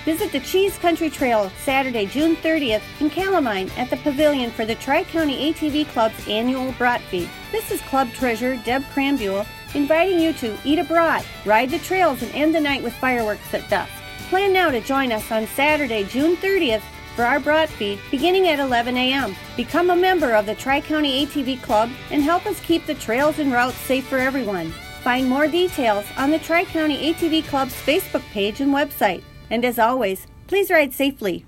Visit the Cheese Country Trail Saturday, June 30th in Calamine at the Pavilion for the Tri-County ATV Club's annual brat feed. This is Club Treasurer Deb Cranbuell inviting you to eat a brat, ride the trails, and end the night with fireworks at dusk. Plan now to join us on Saturday, June 30th for our brat feed beginning at 11 a.m. Become a member of the Tri-County ATV Club and help us keep the trails and routes safe for everyone. Find more details on the Tri-County ATV Club's Facebook page and website. And as always, please ride safely.